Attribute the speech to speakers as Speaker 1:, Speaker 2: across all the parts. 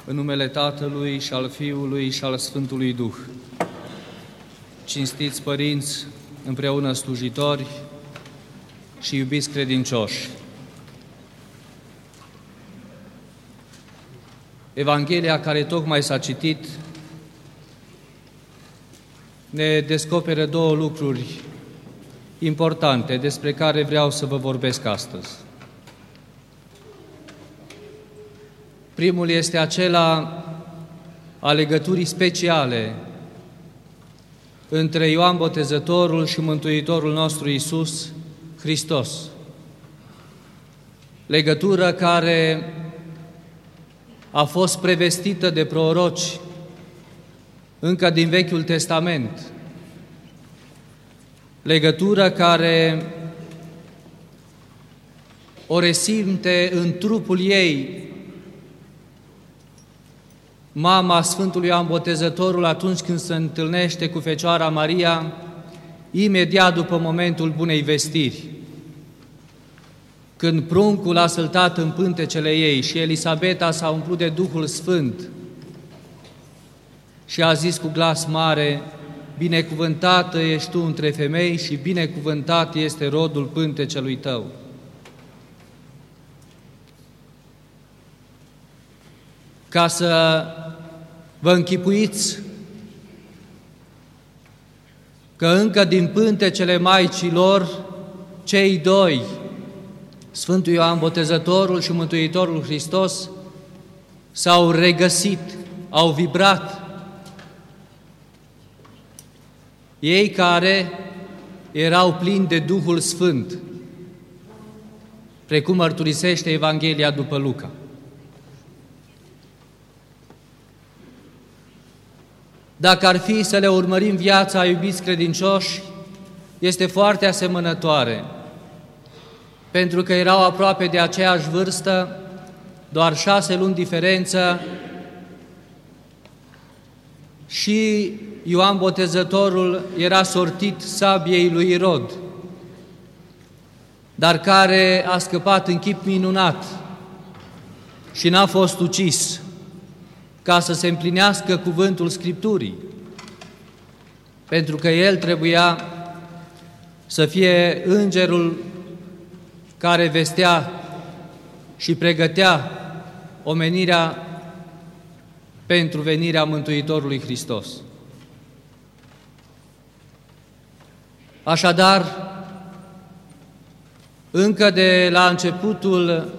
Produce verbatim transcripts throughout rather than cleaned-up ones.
Speaker 1: În numele Tatălui și al Fiului și al Sfântului Duh. Cinstiți părinți, împreună slujitori și iubiți credincioși. Evanghelia care tocmai s-a citit ne descoperă două lucruri importante despre care vreau să vă vorbesc astăzi. Primul este acela a legăturii speciale între Ioan Botezătorul și Mântuitorul nostru Iisus Hristos. Legătură care a fost prevestită de proroci încă din Vechiul Testament. Legătură care o resimte în trupul ei mama Sfântului Ioan Botezătorul atunci când se întâlnește cu Fecioara Maria, imediat după momentul Bunei Vestiri, când pruncul a săltat în pântecele ei și Elisabeta s-a umplut de Duhul Sfânt și a zis cu glas mare: binecuvântată ești tu între femei și binecuvântat este rodul pântecelui tău. Ca să vă închipuiți că încă din pântecele Maicii lor, cei doi, Sfântul Ioan Botezătorul și Mântuitorul Hristos, s-au regăsit, au vibrat. Ei care erau plini de Duhul Sfânt, precum mărturisește Evanghelia după Luca. Dacă ar fi să le urmărim viața, iubiți credincioși, este foarte asemănătoare, pentru că erau aproape de aceeași vârstă, doar șase luni diferență, și Ioan Botezătorul era sortit sabiei lui Irod, dar care a scăpat în chip minunat și n-a fost ucis, ca să se împlinească cuvântul Scripturii, pentru că el trebuia să fie îngerul care vestea și pregătea omenirea pentru venirea Mântuitorului Hristos. Așadar, încă de la începutul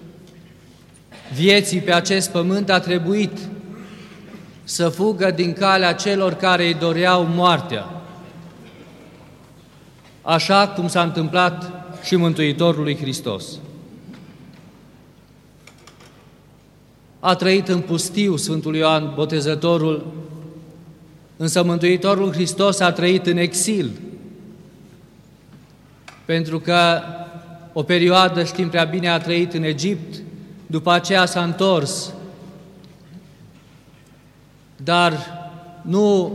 Speaker 1: vieții pe acest pământ a trebuit să fugă din calea celor care îi doreau moartea, așa cum s-a întâmplat și Mântuitorului Hristos. A trăit în pustiu Sfântul Ioan Botezătorul, însă Mântuitorul Hristos a trăit în exil, pentru că o perioadă, știm prea bine, a trăit în Egipt, după aceea s-a întors, dar nu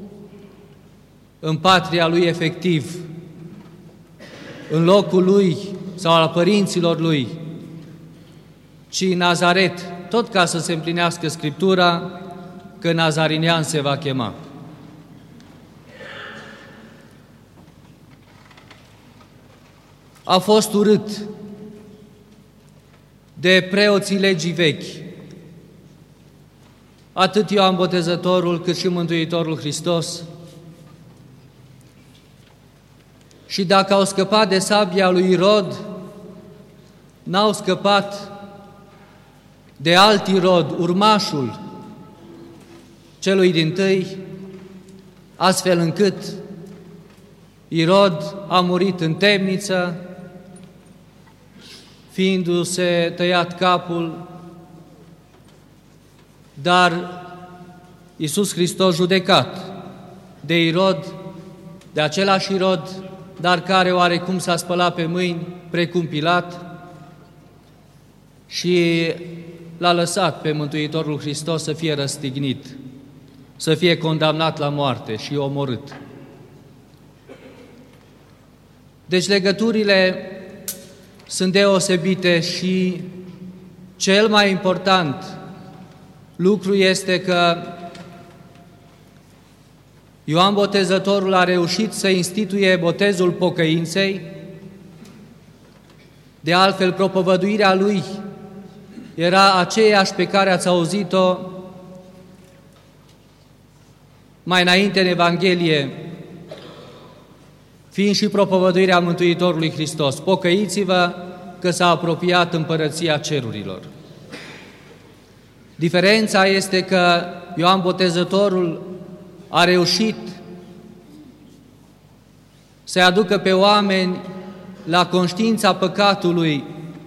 Speaker 1: în patria lui efectiv, în locul lui sau al părinților lui, ci în Nazaret, tot ca să se împlinească Scriptura că nazarinean se va chema. A fost urât de preoții legii vechi, atât Ioan Botezătorul cât și Mântuitorul Hristos. Și dacă au scăpat de sabia lui Irod, n-au scăpat de alt Irod, urmașul celui dintâi, astfel încât Irod a murit în temniță, fiindu-se tăiat capul, dar Iisus Hristos, judecat de Irod, de același Irod, dar care oarecum s-a spălat pe mâini, precum Pilat, și l-a lăsat pe Mântuitorul Hristos să fie răstignit, să fie condamnat la moarte și omorât. Deci legăturile sunt deosebite și cel mai important lucru este că Ioan Botezătorul a reușit să instituie botezul pocăinței. De altfel, propovăduirea lui era aceeași pe care ați auzit-o mai înainte în Evanghelie, fiind și propovăduirea Mântuitorului Hristos: pocăiți-vă că s-a apropiat împărăția cerurilor. Diferența este că Ioan Botezătorul a reușit să-i aducă pe oameni la conștiința păcatului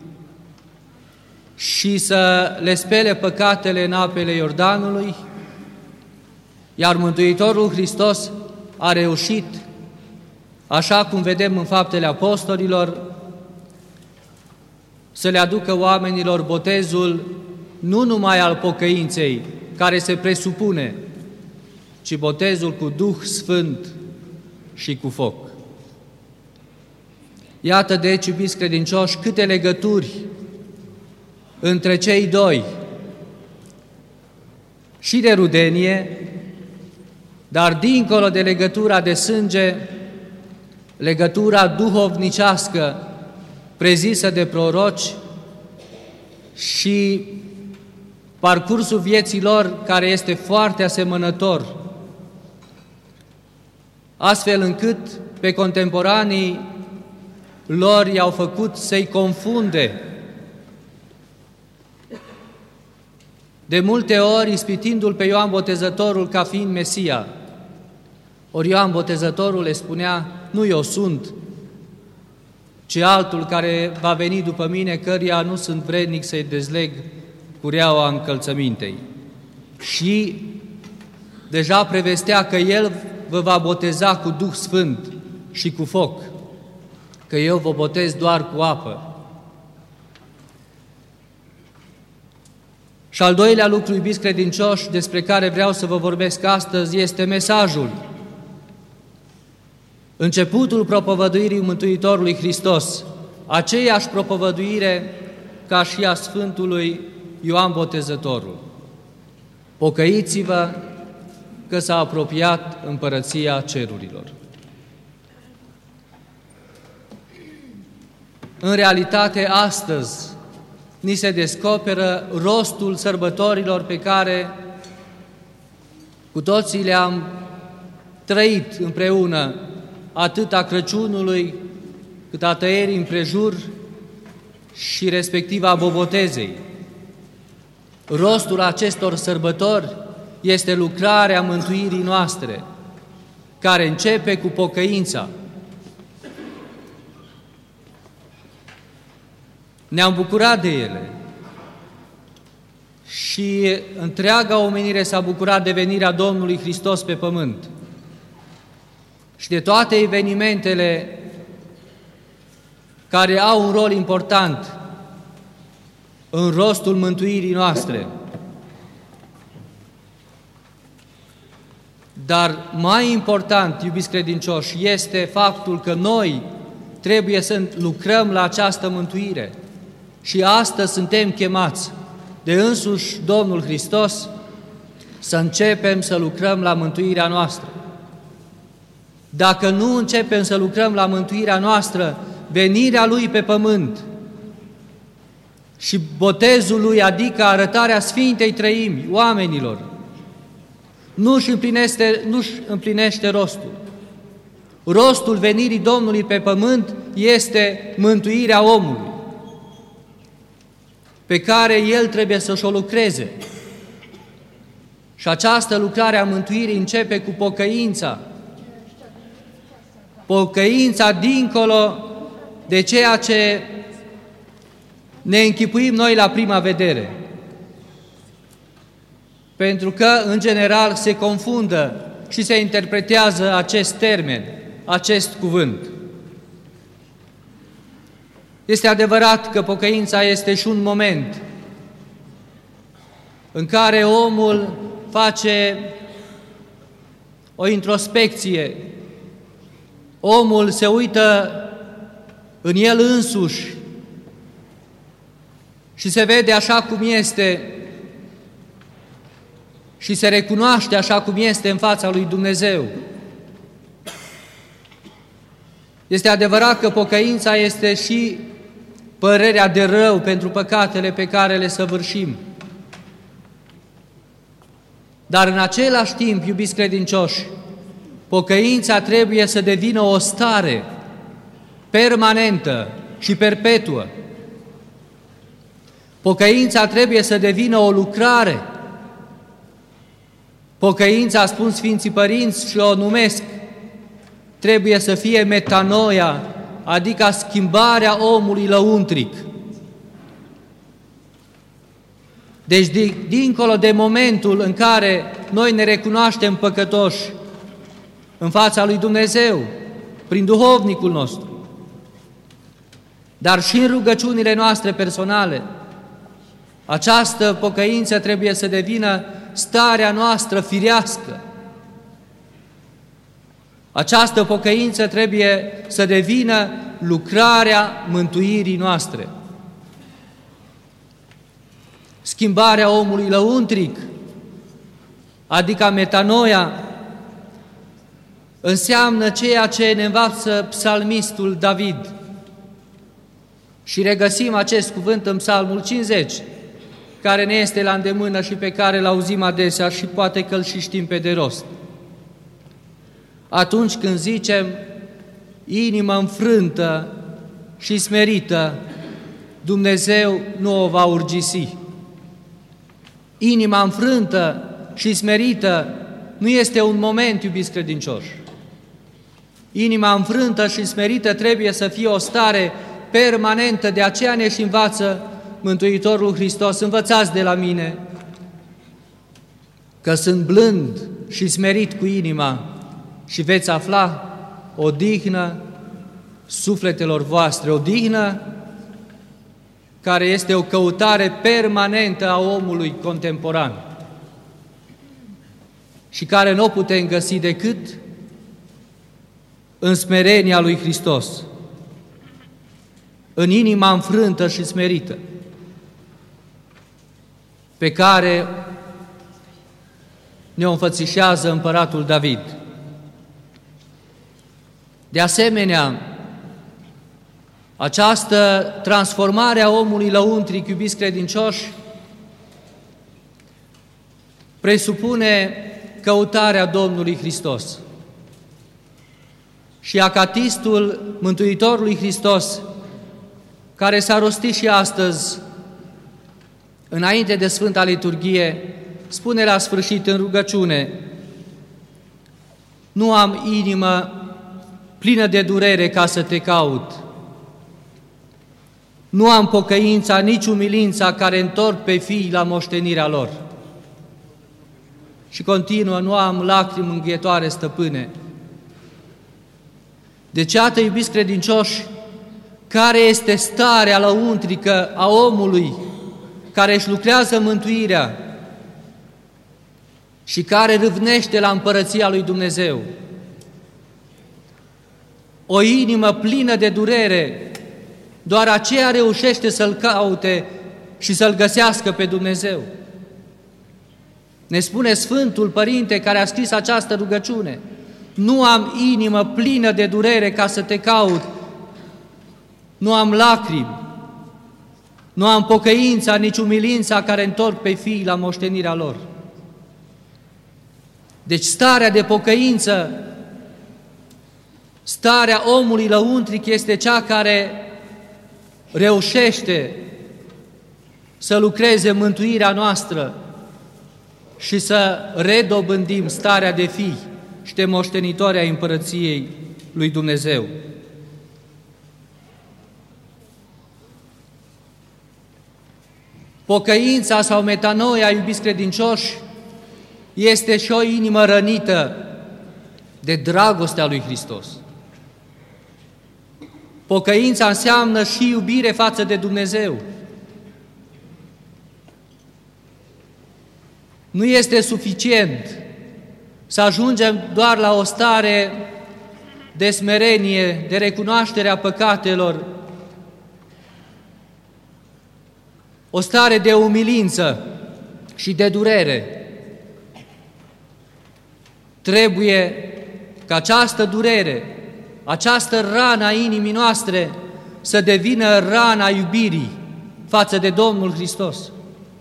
Speaker 1: și să le spele păcatele în apele Iordanului, iar Mântuitorul Hristos a reușit, așa cum vedem în Faptele Apostolilor, să le aducă oamenilor botezul nu numai al pocăinței, care se presupune, ci botezul cu Duh Sfânt și cu foc. Iată deci, iubiți credincioși, câte legături între cei doi, și de rudenie, dar dincolo de legătura de sânge, legătura duhovnicească prezisă de proroci și parcursul vieții lor, care este foarte asemănător, astfel încât pe contemporanii lor i-au făcut să-i confunde, de multe ori ispitindu-l pe Ioan Botezătorul ca fiind Mesia. Ori Ioan Botezătorul le spunea: nu eu sunt, ci altul care va veni după mine, căruia nu sunt vrednic să-i dezleg cureaua încălțămintei. Și deja prevestea că El vă va boteza cu Duh Sfânt și cu foc, că eu vă botez doar cu apă. Și al doilea lucru, iubiți credincioși, despre care vreau să vă vorbesc astăzi, este mesajul. Începutul propovăduirii Mântuitorului Hristos, aceeași propovăduire ca și a Sfântului Ioan Botezătorul: pocăiți-vă că s-a apropiat împărăția cerurilor. În realitate, astăzi ni se descoperă rostul sărbătorilor pe care cu toții le-am trăit împreună, atât a Crăciunului, cât a tăierii împrejur și respectiv a bobotezei. Rostul acestor sărbători este lucrarea mântuirii noastre, care începe cu pocăința. Ne-am bucurat de ele și întreaga omenire s-a bucurat de venirea Domnului Hristos pe pământ și de toate evenimentele care au un rol important în rostul mântuirii noastre. Dar mai important, iubiți credincioși, este faptul că noi trebuie să lucrăm la această mântuire. Și astăzi suntem chemați de însuși Domnul Hristos să începem să lucrăm la mântuirea noastră. Dacă nu începem să lucrăm la mântuirea noastră, venirea Lui pe pământ și botezul Lui, adică arătarea Sfintei Trăimi oamenilor, nu-și împlinește, nu-și împlinește rostul. Rostul venirii Domnului pe pământ este mântuirea omului, pe care El trebuie să-și o lucreze. Și această lucrare a mântuirii începe cu pocăința. Pocăința dincolo de ceea ce ne închipuim noi la prima vedere. Pentru că, în general, se confundă și se interpretează acest termen, acest cuvânt. Este adevărat că pocăința este și un moment în care omul face o introspecție, omul se uită în el însuși și se vede așa cum este și se recunoaște așa cum este în fața lui Dumnezeu. Este adevărat că pocăința este și părerea de rău pentru păcatele pe care le săvârșim. Dar în același timp, iubiți credincioși, pocăința trebuie să devină o stare permanentă și perpetuă. Pocăința trebuie să devină o lucrare. Pocăința, spun Sfinții Părinți și o numesc, trebuie să fie metanoia, adică schimbarea omului lăuntric. Deci, dincolo de momentul în care noi ne recunoaștem păcătoși în fața lui Dumnezeu, prin duhovnicul nostru, dar și în rugăciunile noastre personale, această pocăință trebuie să devină starea noastră firească. Această pocăință trebuie să devină lucrarea mântuirii noastre. Schimbarea omului lăuntric, adică metanoia, înseamnă ceea ce ne învață psalmistul David. Și regăsim acest cuvânt în Psalmul cincizeci, care ne este la îndemână și pe care îl auzim adesea și poate că îl și știm pe de rost. Atunci când zicem, inimă înfrântă și smerită, Dumnezeu nu o va urgisi. Inima înfrântă și smerită nu este un moment, iubiți credincioși. Inima înfrântă și smerită trebuie să fie o stare permanentă, de aceea ne și învață Mântuitorul Hristos: învățați de la mine, că sunt blând și smerit cu inima, și veți afla odihnă sufletelor voastre, odihnă care este o căutare permanentă a omului contemporan și care nu o putem găsi decât în smerenia lui Hristos, în inima înfrântă și smerită, pe care ne-o înfățișează împăratul David. De asemenea, această transformare a omului lăuntric, iubiți credincioși, presupune căutarea Domnului Hristos. Și acatistul Mântuitorului Hristos, care s-a rostit și astăzi, înainte de Sfânta Liturghie, spune la sfârșit în rugăciune: nu am inimă plină de durere ca să te caut, nu am pocăința, nici umilința care întorc pe fii la moștenirea lor. Și continuă: nu am lacrimi înghietoare, stăpâne. Deci, iată, iubiți credincioși, care este starea lăuntrică a omului care își lucrează mântuirea și care râvnește la împărăția lui Dumnezeu. O inimă plină de durere, doar aceea reușește să-L caute și să-L găsească pe Dumnezeu. Ne spune Sfântul Părinte care a scris această rugăciune: nu am inimă plină de durere ca să te caut, nu am lacrimi, nu am pocăința, nici umilința care întorc pe fii la moștenirea lor. Deci starea de pocăință, starea omului lăuntric, este cea care reușește să lucreze mântuirea noastră și să redobândim starea de fii și de moștenitori ai împărăției lui Dumnezeu. Pocăința sau metanoia, iubiți credincioși, este și o inimă rănită de dragostea lui Hristos. Pocăința înseamnă și iubire față de Dumnezeu. Nu este suficient să ajungem doar la o stare de smerenie, de recunoaștere a păcatelor, o stare de umilință și de durere, trebuie ca această durere, această rană a inimii noastre să devină rana iubirii față de Domnul Hristos.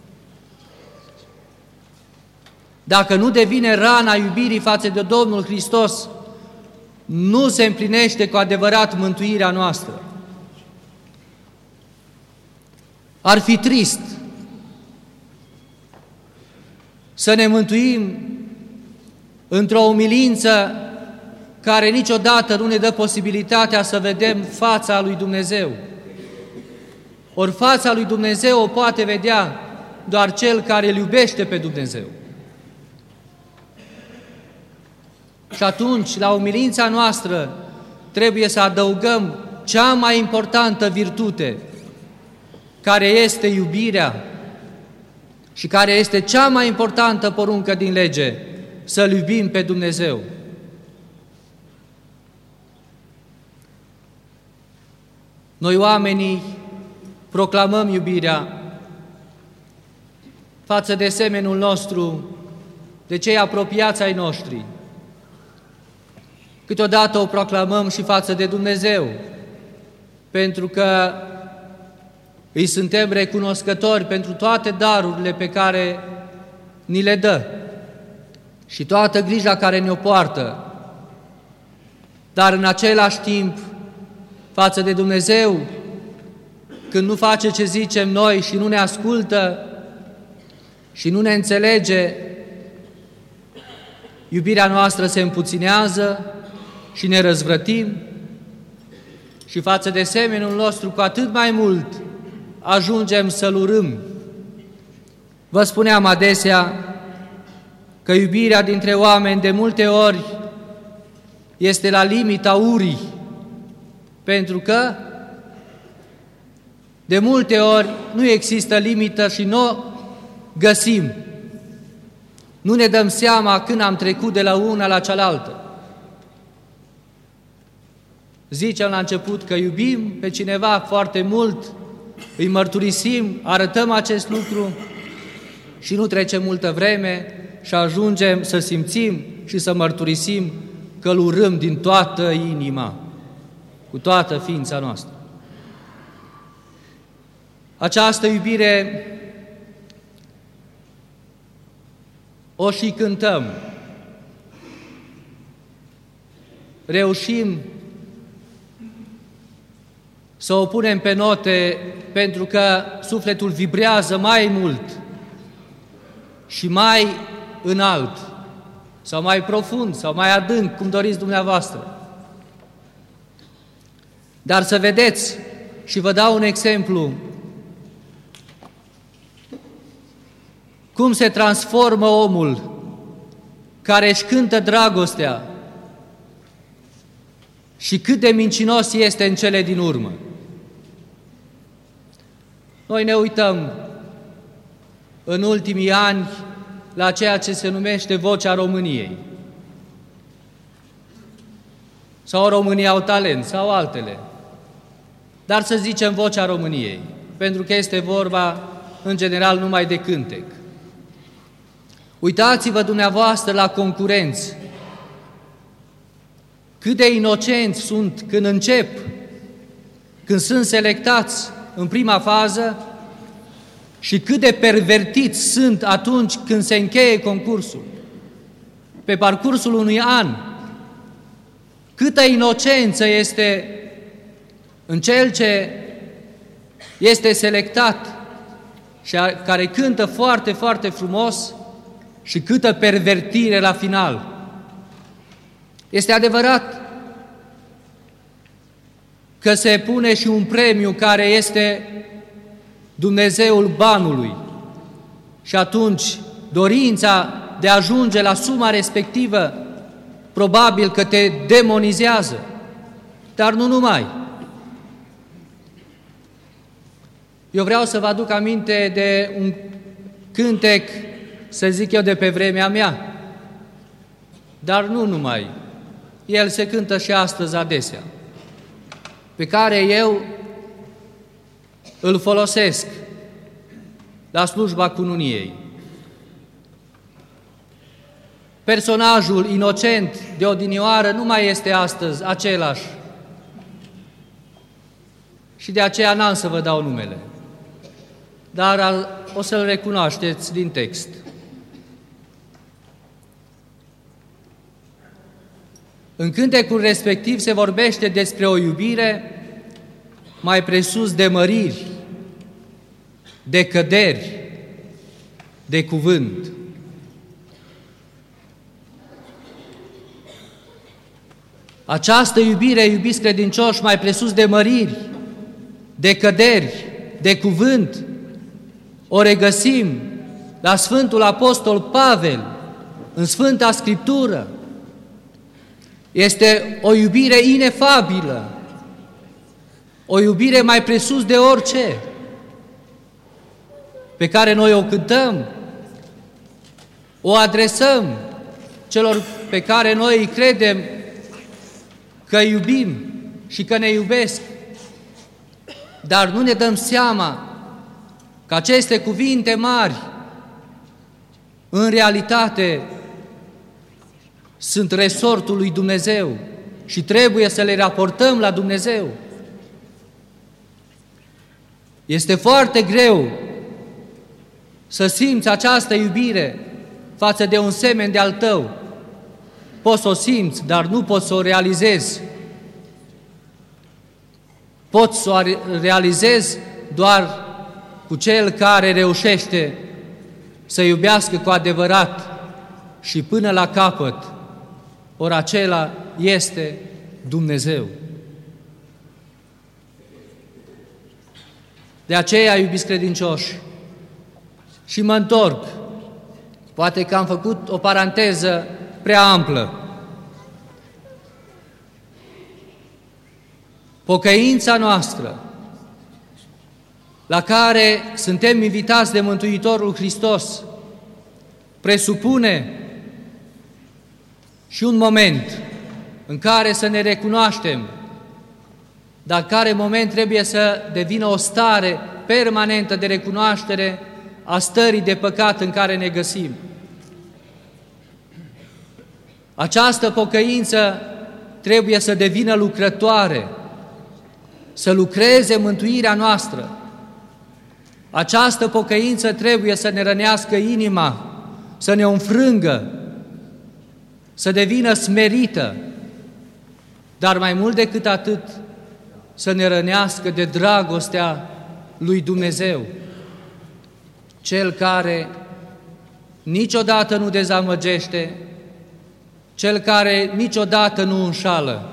Speaker 1: Dacă nu devine rana iubirii față de Domnul Hristos, nu se împlinește cu adevărat mântuirea noastră. Ar fi trist să ne mântuim într-o umilință care niciodată nu ne dă posibilitatea să vedem fața lui Dumnezeu. Ori fața lui Dumnezeu o poate vedea doar cel care îl iubește pe Dumnezeu. Și atunci, la umilința noastră, trebuie să adăugăm cea mai importantă virtute, care este iubirea și care este cea mai importantă poruncă din lege, să-L iubim pe Dumnezeu. Noi oamenii proclamăm iubirea față de semenul nostru, de cei apropiați ai noștri. Câteodată o proclamăm și față de Dumnezeu, pentru că îi suntem recunoscători pentru toate darurile pe care ni le dă și toată grija care ne-o poartă. Dar în același timp, față de Dumnezeu, când nu face ce zicem noi și nu ne ascultă și nu ne înțelege, iubirea noastră se împuținează și ne răzvrătim și față de semenul nostru cu atât mai mult ajungem să-L urâm. Vă spuneam adesea că iubirea dintre oameni de multe ori este la limita urii, pentru că de multe ori nu există limită și nu o găsim. Nu ne dăm seama când am trecut de la una la cealaltă. Zicem la început că iubim pe cineva foarte mult, îi mărturisim, arătăm acest lucru și nu trece multă vreme și ajungem să simțim și să mărturisim că îl urâm din toată inima, cu toată ființa noastră. Această iubire o și cântăm. Reușim să o punem pe note pentru că sufletul vibrează mai mult și mai înalt, sau mai profund, sau mai adânc, cum doriți dumneavoastră. Dar să vedeți, și vă dau un exemplu, cum se transformă omul care își cântă dragostea și cât de mincinos este în cele din urmă. Noi ne uităm în ultimii ani la ceea ce se numește Vocea României. Sau România au talent, sau altele. Dar să zicem Vocea României, pentru că este vorba în general numai de cântec. Uitați-vă dumneavoastră la concurenți. Cât de inocenți sunt când încep, când sunt selectați în prima fază și cât de pervertiți sunt atunci când se încheie concursul. Pe parcursul unui an, câtă inocență este în cel ce este selectat și care cântă foarte, foarte frumos și câtă pervertire la final. Este adevărat că se pune și un premiu care este Dumnezeul banului și atunci dorința de a ajunge la suma respectivă probabil că te demonizează, dar nu numai. Eu vreau să vă aduc aminte de un cântec, să zic eu, de pe vremea mea, dar nu numai. El se cântă și astăzi adesea, pe care eu îl folosesc la slujba cununiei. Personajul inocent de odinioară nu mai este astăzi același. Și de aceea n-am să vă dau numele. Dar o să-l recunoașteți din text. În cântecul respectiv se vorbește despre o iubire mai presus de măriri, de căderi, de cuvânt. Această iubire, iubiți credincioși, mai presus de măriri, de căderi, de cuvânt, o regăsim la Sfântul Apostol Pavel, în Sfânta Scriptură. Este o iubire inefabilă, o iubire mai presus de orice, pe care noi o cântăm, o adresăm celor pe care noi îi credem că iubim și că ne iubesc, dar nu ne dăm seama că aceste cuvinte mari, în realitate, sunt resortul lui Dumnezeu și trebuie să le raportăm la Dumnezeu. Este foarte greu să simți această iubire față de un semen de al tău. Poți să o simți, dar nu poți să o realizezi. Poți să o realizezi doar cu cel care reușește să iubească cu adevărat și până la capăt. Ori acela este Dumnezeu. De aceea, iubiți credincioși, și mă întorc, poate că am făcut o paranteză prea amplă. Pocăința noastră, la care suntem invitați de Mântuitorul Hristos, presupune și un moment în care să ne recunoaștem, dar care moment trebuie să devină o stare permanentă de recunoaștere a stării de păcat în care ne găsim. Această pocăință trebuie să devină lucrătoare, să lucreze mântuirea noastră. Această pocăință trebuie să ne rănească inima, să ne înfrângă, să devină smerită, dar mai mult decât atât, să ne rănească de dragostea lui Dumnezeu, Cel care niciodată nu dezamăgește, Cel care niciodată nu înșală,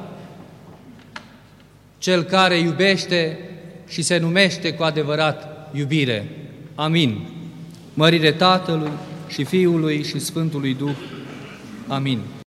Speaker 1: Cel care iubește și se numește cu adevărat iubire. Amin. Mărire Tatălui și Fiului și Sfântului Duh. Amin.